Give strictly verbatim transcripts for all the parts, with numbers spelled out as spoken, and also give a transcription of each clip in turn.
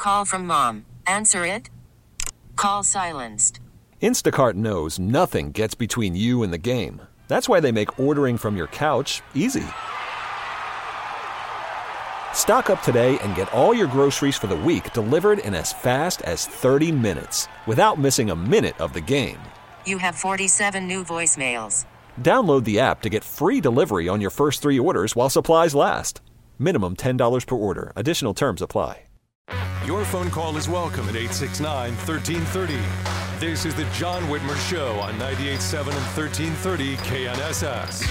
Call from mom. Answer it. Call silenced. Instacart knows nothing gets between you and the game. That's why they make ordering from your couch easy. Stock up today and get all your groceries for the week delivered in as fast as thirty minutes without missing a minute of the game. You have forty-seven new voicemails. Download the app to get free delivery on your first three orders while supplies last. Minimum ten dollars per order. Additional terms apply. Your phone call is welcome at eight six nine, one three three zero. This is the John Whitmer Show on ninety-eight point seven and thirteen thirty K N S S.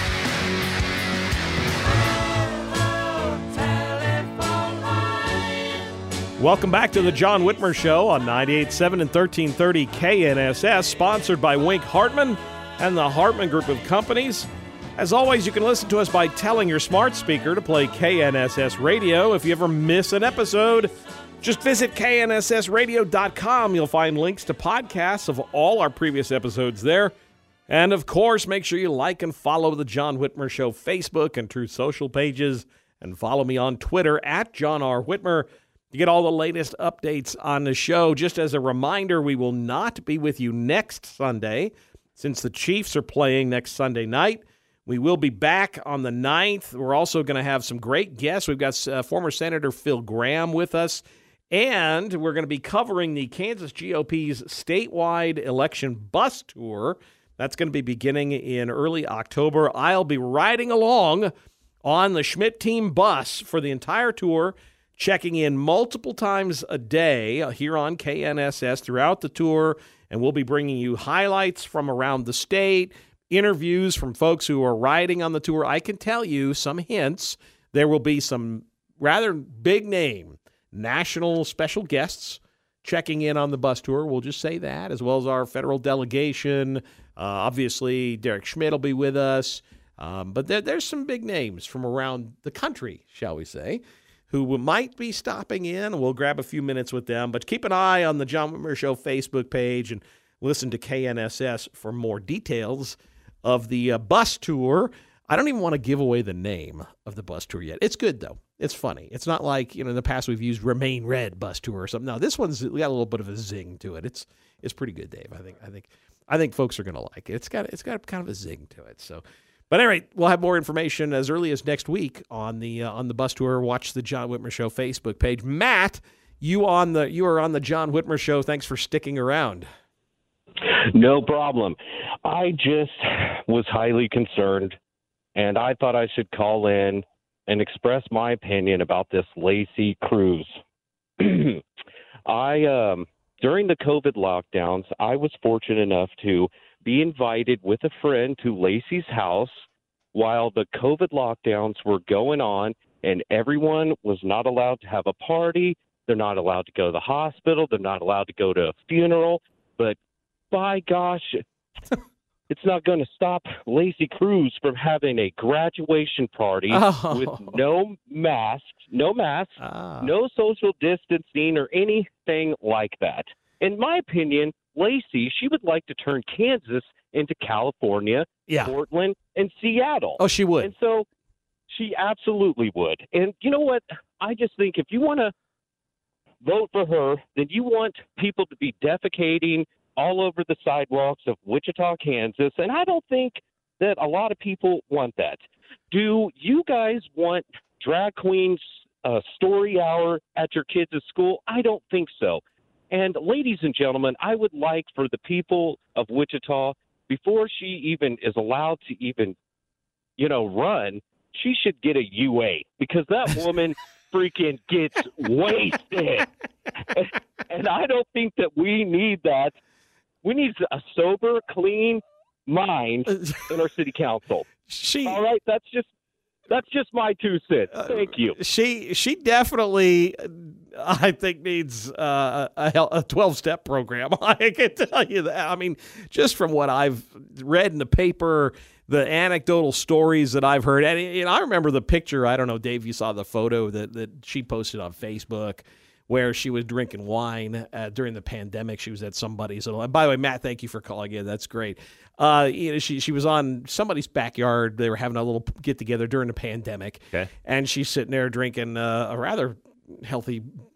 Welcome back to the John Whitmer Show on ninety-eight point seven and thirteen thirty K N S S, sponsored by Wink Hartman and the Hartman Group of Companies. As always, you can listen to us by telling your smart speaker to play K N S S Radio. If you ever miss an episode, just visit K N S S radio dot com. You'll find links to podcasts of all our previous episodes there. And, of course, make sure you like and follow the John Whitmer Show Facebook and Truth Social pages, and follow me on Twitter at John R. Whitmer. You get all the latest updates on the show. Just as a reminder, we will not be with you next Sunday since the Chiefs are playing next Sunday night. We will be back on the ninth. We're also going to have some great guests. We've got uh, former Senator Phil Gramm with us, and we're going to be covering the Kansas G O P's statewide election bus tour. That's going to be beginning in early October. I'll be riding along on the Schmidt team bus for the entire tour, checking in multiple times a day here on K N S S throughout the tour, and we'll be bringing you highlights from around the state, interviews from folks who are riding on the tour. I can tell you some hints. There will be some rather big-name national special guests checking in on the bus tour. We'll just say that, as well as our federal delegation. Uh, obviously, Derek Schmidt will be with us. Um, but there, there's some big names from around the country, shall we say, who might be stopping in. We'll grab a few minutes with them. But keep an eye on the John Whitmer Show Facebook page and listen to K N S S for more details of the uh, bus tour. I don't even want to give away the name of the bus tour yet. It's good, though. It's funny. It's not like, you know, in the past we've used Remain Red bus tour or something. No, this one's got a little bit of a zing to it. It's it's pretty good, Dave. I think I think I think folks are going to like it. It's got it's got kind of a zing to it. So. But anyway, we'll have more information as early as next week on the uh, on the bus tour. Watch the John Whitmer Show Facebook page. Matt, you on the you are on the John Whitmer Show. Thanks for sticking around. No problem. I just was highly concerned, and I thought I should call in and express my opinion about this Lacey Cruz. I um, during the COVID lockdowns, I was fortunate enough to be invited with a friend to Lacey's house while the COVID lockdowns were going on, and everyone was not allowed to have a party. They're not allowed to go to the hospital. They're not allowed to go to a funeral. But by gosh, it's not going to stop Lacey Cruz from having a graduation party oh. with no masks, no masks, ah. no social distancing or anything like that. In my opinion, Lacey, she would like to turn Kansas into California, yeah. Portland, and Seattle. Oh, she would. And so she absolutely would. And you know what? I just think if you want to vote for her, then you want people to be defecating all over the sidewalks of Wichita, Kansas. And I don't think that a lot of people want that. Do you guys want drag queens uh, story hour at your kids' school? I don't think so. And ladies and gentlemen, I would like for the people of Wichita, before she even is allowed to even, you know, run, she should get a U A, because that woman freaking gets wasted. And I don't think that we need that. We need a sober, clean mind in our city council. She, All right, that's just that's just my two cents. Thank you. Uh, she she definitely, I think, needs uh, a twelve-step program. I can tell you that. I mean, just from what I've read in the paper, the anecdotal stories that I've heard, and, and I remember the picture. I don't know, Dave, you saw the photo that, that she posted on Facebook where she was drinking wine uh, during the pandemic. She was at somebody's. And by the way, Matt, thank you for calling in. That's great. Uh, you know, she she was on somebody's backyard. They were having a little get together during the pandemic, okay. And she's sitting there drinking uh, a rather healthy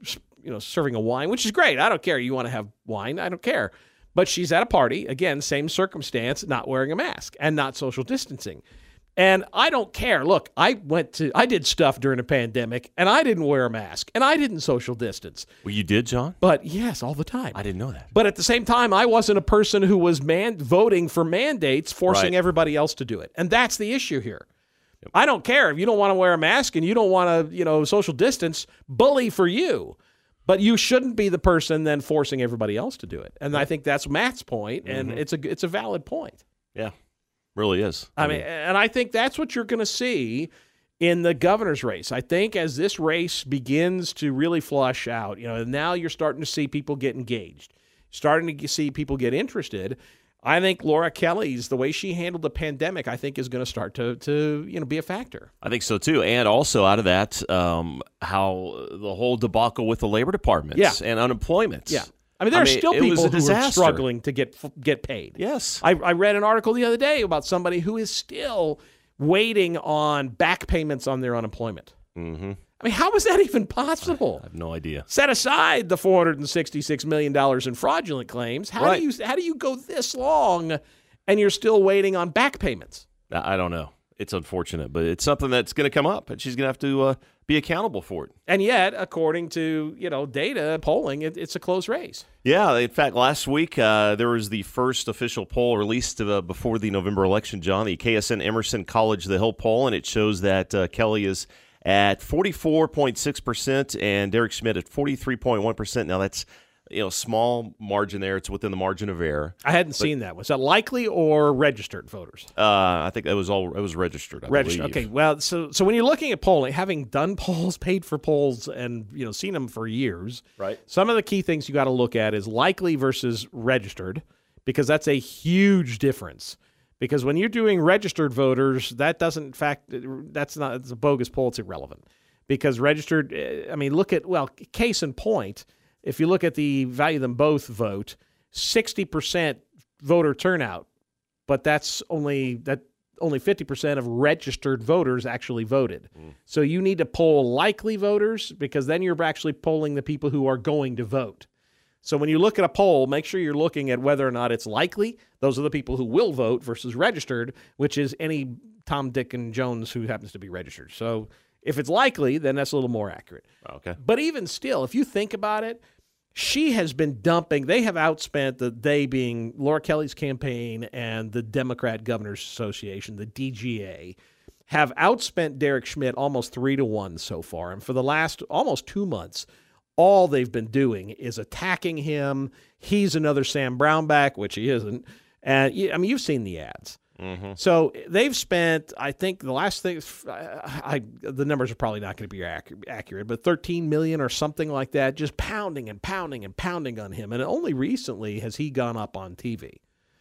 you know, serving a wine, which is great. I don't care. You want to have wine. I don't care. But she's at a party, again, same circumstance, not wearing a mask and not social distancing. And I don't care. Look, I went to, I did stuff during a pandemic, and I didn't wear a mask, and I didn't social distance. Well, you did, John? But yes, all the time. I didn't know that. But at the same time, I wasn't a person who was man voting for mandates, forcing Right. everybody else to do it. And that's the issue here. Yep. I don't care if you don't want to wear a mask and you don't want to, you know, social distance, bully for you. But you shouldn't be the person then forcing everybody else to do it. And I think that's Matt's point, and Mm-hmm. it's a it's a valid point. Yeah, really is. I mean, and I think that's what you're going to see in the governor's race. I think as this race begins to really flush out, you know, now you're starting to see people get engaged, starting to see people get interested. I think Laura Kelly's, the way she handled the pandemic, I think is going to start to, to you know, be a factor. I think so, too. And also out of that, um, how the whole debacle with the labor departments Yeah. and unemployment. Yeah. I mean, there I are mean, still it was people a who are disaster. struggling to get get paid. Yes. I, I read an article the other day about somebody who is still waiting on back payments on their unemployment. Mm-hmm. I mean, how is that even possible? I have no idea. Set aside the four hundred sixty-six million dollars in fraudulent claims. How Right. do you how do you go this long and you're still waiting on back payments? I I don't know. It's unfortunate, but it's something that's going to come up, and she's going to have to uh, be accountable for it. And yet, according to you know data polling, it, it's a close race. Yeah, in fact, last week uh, there was the first official poll released uh, before the November election, John, the K S N Emerson College The Hill poll, and it shows that uh, Kelly is at forty-four point six percent and Derek Schmidt at forty-three point one percent. Now, that's you know small margin there. It's within the margin of error. I hadn't seen that. Was that likely or registered voters? Uh, I think that was all. It was registered. I Registered. believe. Okay. Well, so so when you're looking at polling, having done polls, paid for polls, and you know seen them for years, Right. some of the key things you got to look at is likely versus registered, because that's a huge difference. Because when you're doing registered voters, that doesn't, in fact, that's not, it's a bogus poll. It's irrelevant. Because registered, I mean, look at, well, case in point, if you look at the value them both vote, sixty percent voter turnout, but that's only, that only fifty percent of registered voters actually voted. Mm. So you need to poll likely voters, because then you're actually polling the people who are going to vote. So when you look at a poll, make sure you're looking at whether or not it's likely. Those are the people who will vote versus registered, which is any Tom, Dick, and Jones who happens to be registered. So if it's likely, then that's a little more accurate. Okay. But even still, if you think about it, she has been dumping. They have outspent, the they being Laura Kelly's campaign and the Democrat Governors Association, the D G A, have outspent Derek Schmidt almost three to one so far. And for the last almost two months, all they've been doing is attacking him. He's another Sam Brownback, which he isn't. And I mean, you've seen the ads. Mm-hmm. So they've spent, I think, the last thing, I, I the numbers are probably not going to be accurate, but thirteen million dollars or something like that, just pounding and pounding and pounding on him. And only recently has he gone up on T V.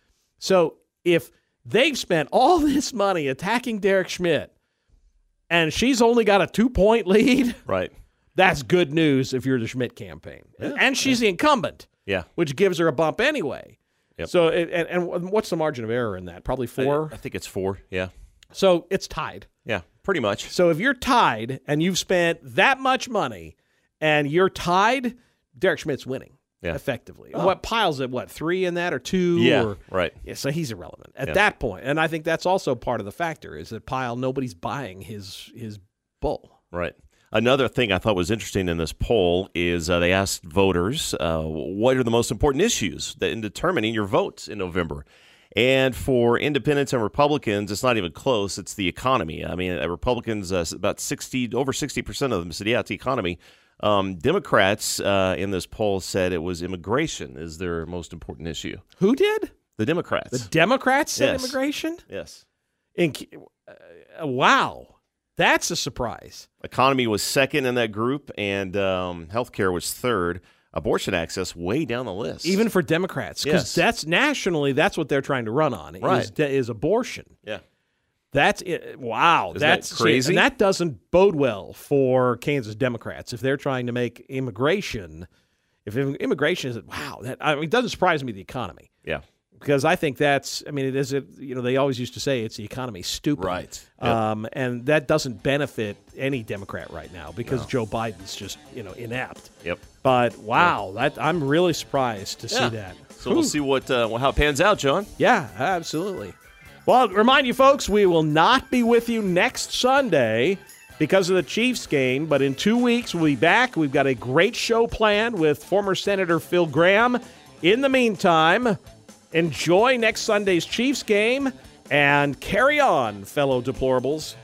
So if they've spent all this money attacking Derek Schmidt and she's only got a two-point lead, Right. that's good news if you're the Schmidt campaign. Yeah. And she's the incumbent, Yeah. which gives her a bump anyway. Yep. So, and, and what's the margin of error in that? Probably four? I, I think it's four. Yeah. So it's tied. Yeah. Pretty much. So if you're tied and you've spent that much money and you're tied, Derek Schmidt's winning. Yeah. Effectively. Oh. What piles at what, three in that or two? Yeah. Or, Right. yeah, so he's irrelevant at Yeah. that point. And I think that's also part of the factor is that Pyle, nobody's buying his his bull. Right. Another thing I thought was interesting in this poll is uh, they asked voters uh, what are the most important issues that in determining your votes in November. And for independents and Republicans, it's not even close. It's the economy. I mean, uh, Republicans, uh, about sixty, over sixty percent of them said, yeah, it's the economy. Um, Democrats uh, in this poll said it was immigration is their most important issue. Who did? The Democrats. The Democrats said Yes. immigration? Yes. In, uh, wow. That's a surprise. Economy was second in that group, and um, healthcare was third. Abortion access way down the list. Even for Democrats, because Yes. that's nationally, that's what they're trying to run on. Right. Is, is abortion. Yeah. That's it. Wow. Isn't that that's crazy? And that doesn't bode well for Kansas Democrats if they're trying to make immigration. If immigration is wow, that I mean, it doesn't surprise me the economy. Yeah. because I think that's, I mean, it is, a, you know, they always used to say it's the economy stupid. Right. Yep. Um, and that doesn't benefit any Democrat right now because No. Joe Biden's just, you know, inept. Yep. But, wow, that I'm really surprised to Yeah. see that. So we'll see what uh, how it pans out, John. Yeah, absolutely. Well, remind you folks, we will not be with you next Sunday because of the Chiefs game, but in two weeks we'll be back. We've got a great show planned with former Senator Phil Gramm. In the meantime, enjoy next Sunday's Chiefs game and carry on, fellow deplorables.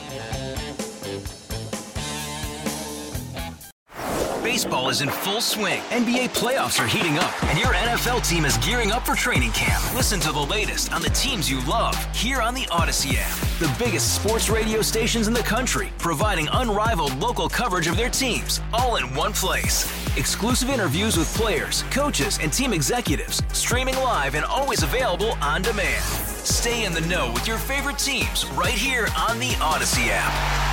Baseball is in full swing. N B A playoffs are heating up, and your N F L team is gearing up for training camp. Listen to the latest on the teams you love here on the Odyssey app. The biggest sports radio stations in the country, providing unrivaled local coverage of their teams, all in one place. Exclusive interviews with players, coaches, and team executives, streaming live and always available on demand. Stay in the know with your favorite teams right here on the Odyssey app.